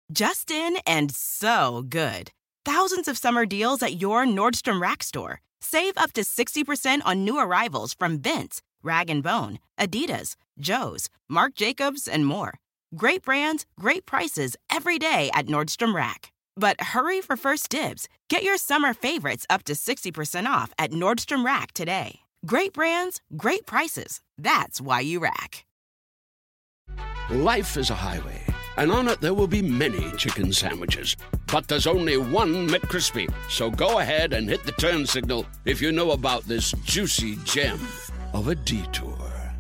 Just in and so good. Thousands of summer deals at your Nordstrom Rack store. Save up to 60% on new arrivals from Vince, Rag & Bone, Adidas, Joe's, Marc Jacobs, and more. Great brands, great prices every day at Nordstrom Rack. But hurry for first dibs. Get your summer favorites up to 60% off at Nordstrom Rack today. Great brands, great prices. That's why you rack. Life is a highway, and on it there will be many chicken sandwiches. But there's only one McCrispy. So go ahead and hit the turn signal if you know about this juicy gem of a detour.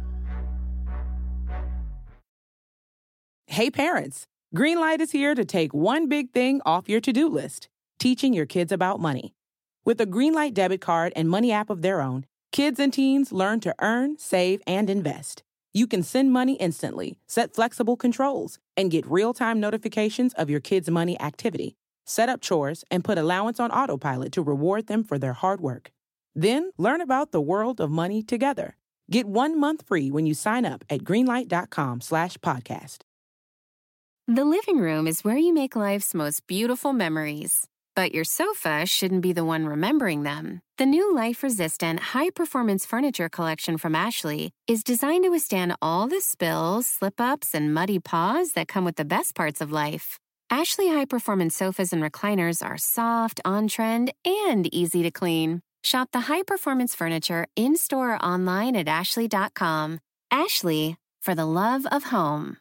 Hey parents, Greenlight is here to take one big thing off your to-do list, teaching your kids about money. With a Greenlight debit card and money app of their own, kids and teens learn to earn, save, and invest. You can send money instantly, set flexible controls, and get real-time notifications of your kids' money activity. Set up chores and put allowance on autopilot to reward them for their hard work. Then learn about the world of money together. Get 1 month free when you sign up at greenlight.com/podcast. The living room is where you make life's most beautiful memories. But your sofa shouldn't be the one remembering them. The new life-resistant, high-performance furniture collection from Ashley is designed to withstand all the spills, slip-ups, and muddy paws that come with the best parts of life. Ashley high-performance sofas and recliners are soft, on-trend, and easy to clean. Shop the high-performance furniture in-store or online at ashley.com. Ashley, for the love of home.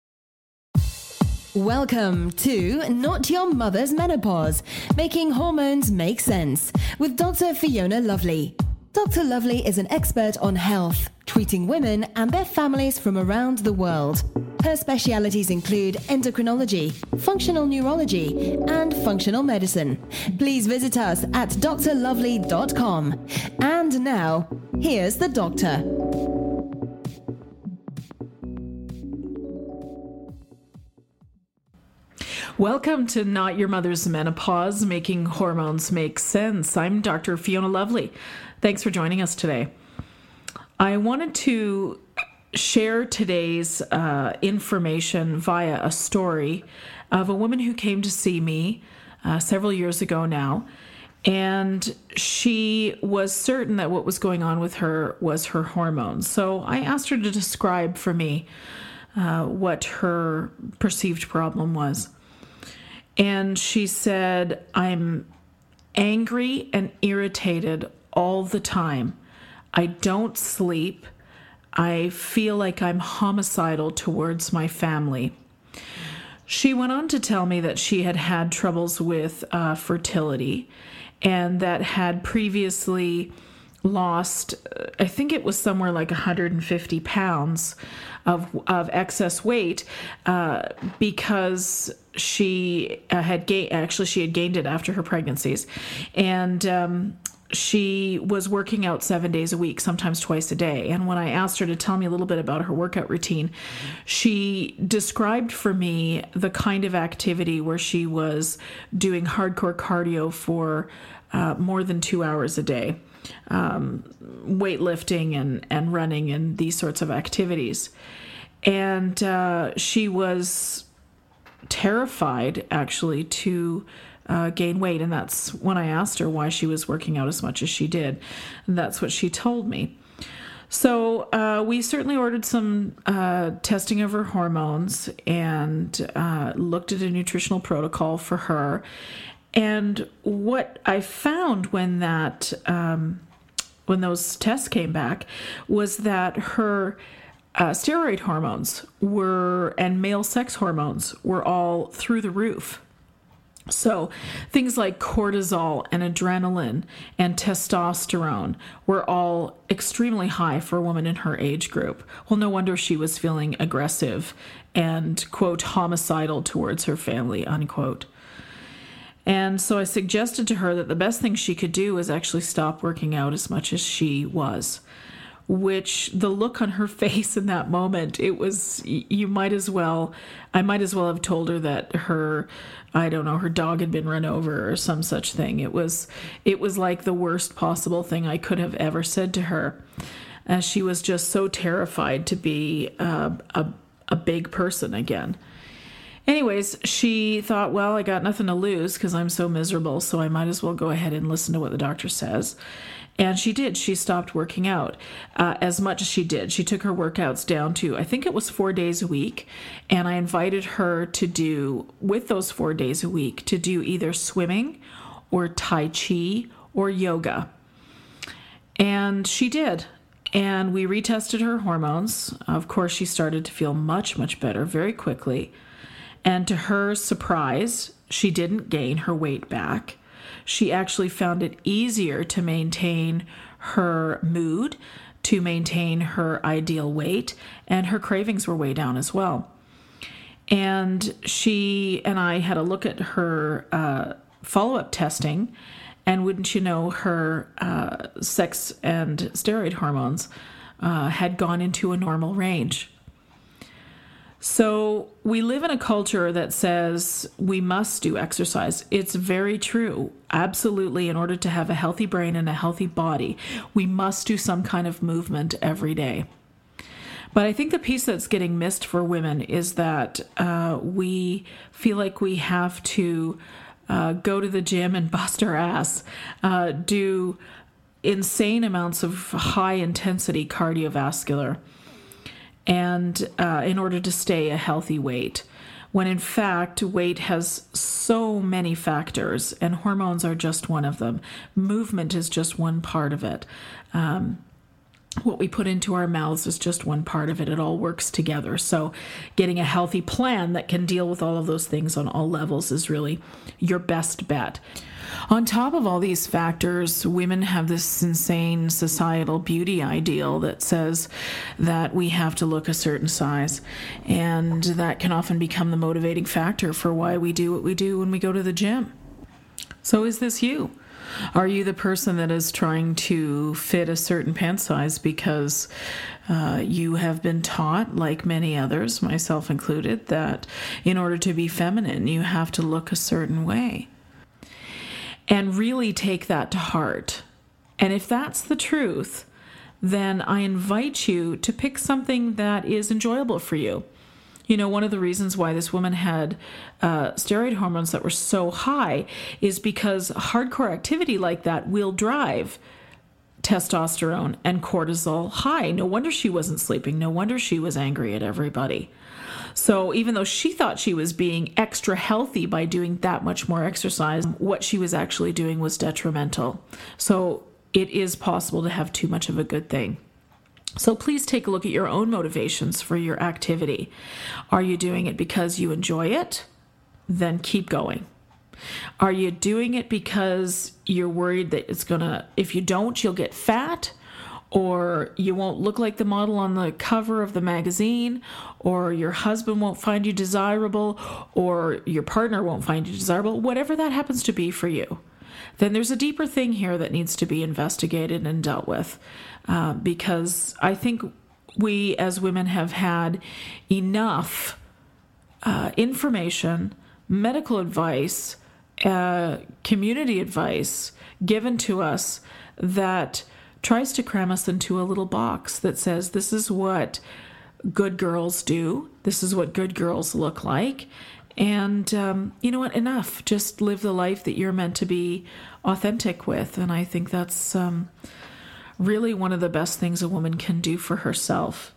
Welcome to Not Your Mother's Menopause, Making Hormones Make Sense, with Dr. Fiona Lovely. Dr. Lovely is an expert on health, treating women and their families from around the world. Her specialities include endocrinology, functional neurology, and functional medicine. Please visit us at drlovely.com. And now, here's the doctor. Welcome to Not Your Mother's Menopause, Making Hormones Make Sense. I'm Dr. Fiona Lovely. Thanks for joining us today. I wanted to share today's information via a story of a woman who came to see me several years ago now, and she was certain that what was going on with her was her hormones. So I asked her to describe for me what her perceived problem was. And she said, I'm angry and irritated all the time. I don't sleep. I feel like I'm homicidal towards my family. She went on to tell me that she had had troubles with fertility and that had previously lost, I think it was somewhere like 150 pounds of excess weight because she had gained it after her pregnancies, and she was working out 7 days a week, sometimes twice a day. And when I asked her to tell me a little bit about her workout routine, she described for me the kind of activity where she was doing hardcore cardio for more than 2 hours a day, weightlifting and running and these sorts of activities. And she was terrified, actually, to gain weight. And that's when I asked her why she was working out as much as she did. And that's what she told me. So we certainly ordered some testing of her hormones and looked at a nutritional protocol for her. And what I found when those tests came back was that her steroid hormones and male sex hormones were all through the roof. So things like cortisol and adrenaline and testosterone were all extremely high for a woman in her age group. Well, no wonder she was feeling aggressive and, quote, homicidal towards her family, unquote. And so I suggested to her that the best thing she could do was actually stop working out as much as she was, which the look on her face in that moment, I might as well have told her that her dog had been run over or some such thing. It was like the worst possible thing I could have ever said to her. She was just so terrified to be a big person again. Anyways, she thought, well, I got nothing to lose because I'm so miserable, so I might as well go ahead and listen to what the doctor says. And she did. She stopped working out as much as she did. She took her workouts down to, I think it was 4 days a week. And I invited her to do, with those 4 days a week, to do either swimming or Tai Chi or yoga. And she did. And we retested her hormones. Of course, she started to feel much, much better very quickly. And to her surprise, she didn't gain her weight back. She actually found it easier to maintain her mood, to maintain her ideal weight, and her cravings were way down as well. And she and I had a look at her follow-up testing, and wouldn't you know, her sex and steroid hormones had gone into a normal range. So we live in a culture that says we must do exercise. It's very true. Absolutely. In order to have a healthy brain and a healthy body, we must do some kind of movement every day. But I think the piece that's getting missed for women is that we feel like we have to go to the gym and bust our ass, do insane amounts of high intensity cardiovascular, and in order to stay a healthy weight, when in fact weight has so many factors and hormones are just one of them. Movement is just one part of it. What we put into our mouths is just one part of it. It all works together. So getting a healthy plan that can deal with all of those things on all levels is really your best bet. On top of all these factors, women have this insane societal beauty ideal that says that we have to look a certain size, and that can often become the motivating factor for why we do what we do when we go to the gym. So is this you? Are you the person that is trying to fit a certain pant size because you have been taught, like many others, myself included, that in order to be feminine, you have to look a certain way? And really take that to heart. And if that's the truth, then I invite you to pick something that is enjoyable for you. You know, one of the reasons why this woman had steroid hormones that were so high is because hardcore activity like that will drive testosterone and cortisol high. No wonder she wasn't sleeping. No wonder she was angry at everybody. So even though she thought she was being extra healthy by doing that much more exercise, what she was actually doing was detrimental. So it is possible to have too much of a good thing. So please take a look at your own motivations for your activity. Are you doing it because you enjoy it? Then keep going. Are you doing it because you're worried that it's gonna, if you don't, you'll get fat, or you won't look like the model on the cover of the magazine, or your husband won't find you desirable, or your partner won't find you desirable, whatever that happens to be for you? Then there's a deeper thing here that needs to be investigated and dealt with, because I think we as women have had enough information, medical advice, community advice given to us that tries to cram us into a little box that says this is what good girls do, this is what good girls look like, and you know what, enough. Just live the life that you're meant to be authentic with. And I think that's really one of the best things a woman can do for herself.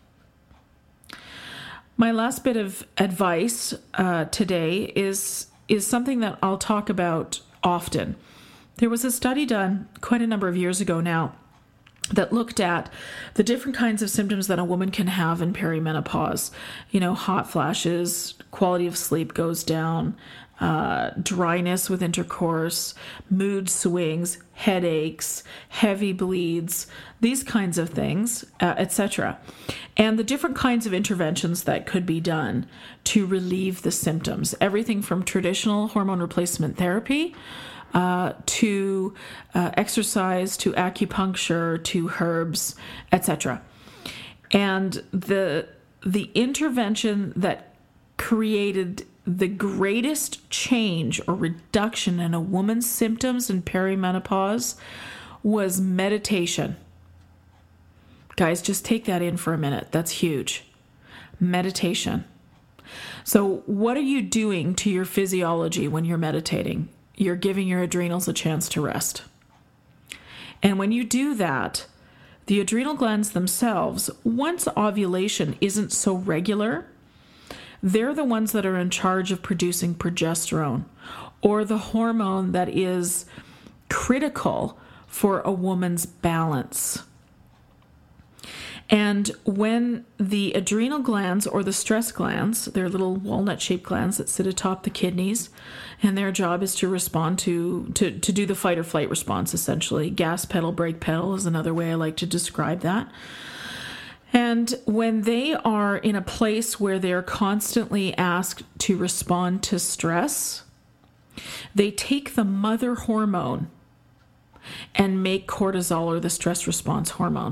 My last bit of advice today is something that I'll talk about often. There was a study done quite a number of years ago now that looked at the different kinds of symptoms that a woman can have in perimenopause. You know, hot flashes, quality of sleep goes down, dryness with intercourse, mood swings, headaches, heavy bleeds, these kinds of things, etc. And the different kinds of interventions that could be done to relieve the symptoms. Everything from traditional hormone replacement therapy to exercise, to acupuncture, to herbs, etc. And the intervention that created the greatest change or reduction in a woman's symptoms in perimenopause was meditation. Guys, just take that in for a minute. That's huge. Meditation. So what are you doing to your physiology when you're meditating? You're giving your adrenals a chance to rest. And when you do that, the adrenal glands themselves, once ovulation isn't so regular, they're the ones that are in charge of producing progesterone, or the hormone that is critical for a woman's balance. And when the adrenal glands, or the stress glands, they're little walnut-shaped glands that sit atop the kidneys, and their job is to respond to do the fight or flight response, essentially. Gas pedal, brake pedal is another way I like to describe that. And when they are in a place where they're constantly asked to respond to stress, they take the mother hormone and make cortisol, or the stress response hormone.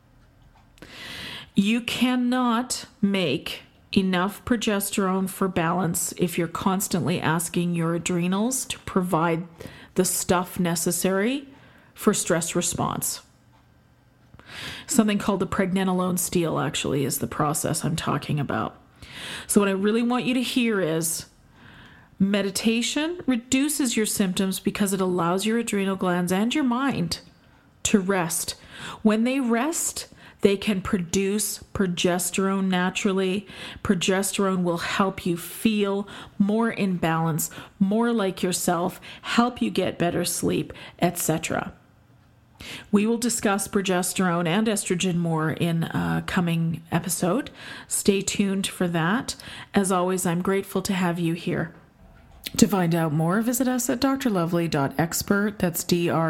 You cannot make enough progesterone for balance if you're constantly asking your adrenals to provide the stuff necessary for stress response. Something called the pregnenolone steal actually is the process I'm talking about. So what I really want you to hear is meditation reduces your symptoms because it allows your adrenal glands and your mind to rest. When they rest, they can produce progesterone naturally. Progesterone will help you feel more in balance, more like yourself, help you get better sleep, etc. We will discuss progesterone and estrogen more in a coming episode. Stay tuned for that. As always, I'm grateful to have you here. To find out more, visit us at drlovely.expert. That's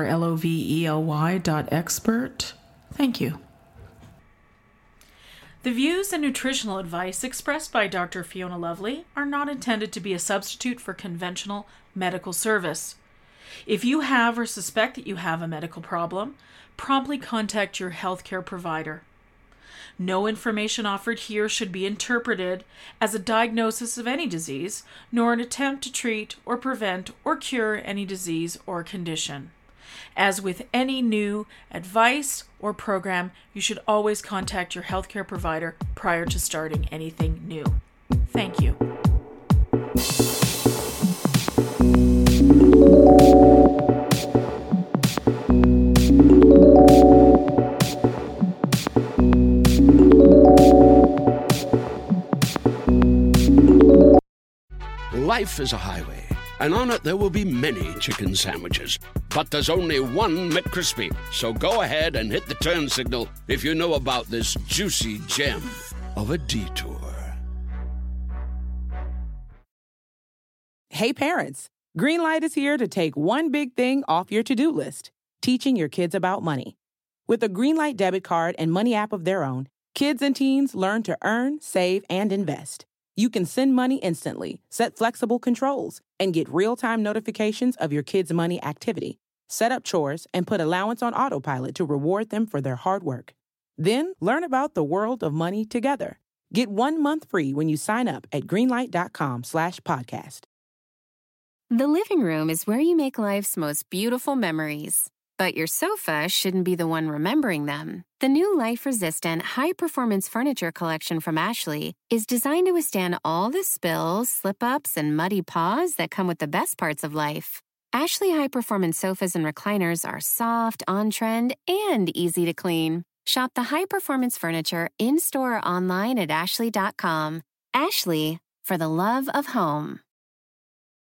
drlovely.expert. Thank you. The views and nutritional advice expressed by Dr. Fiona Lovely are not intended to be a substitute for conventional medical service. If you have or suspect that you have a medical problem, promptly contact your healthcare provider. No information offered here should be interpreted as a diagnosis of any disease, nor an attempt to treat or prevent or cure any disease or condition. As with any new advice or program, you should always contact your healthcare provider prior to starting anything new. Thank you. Life is a highway, and on it there will be many chicken sandwiches. But there's only one McCrispy. So go ahead and hit the turn signal if you know about this juicy gem of a detour. Hey parents, Greenlight is here to take one big thing off your to-do list, teaching your kids about money. With a Greenlight debit card and money app of their own, kids and teens learn to earn, save, and invest. You can send money instantly, set flexible controls, and get real-time notifications of your kids' money activity. Set up chores and put allowance on autopilot to reward them for their hard work. Then learn about the world of money together. Get 1 month free when you sign up at greenlight.com/podcast. The living room is where you make life's most beautiful memories. But your sofa shouldn't be the one remembering them. The new life-resistant, high-performance furniture collection from Ashley is designed to withstand all the spills, slip-ups, and muddy paws that come with the best parts of life. Ashley high-performance sofas and recliners are soft, on-trend, and easy to clean. Shop the high-performance furniture in-store or online at ashley.com. Ashley, for the love of home.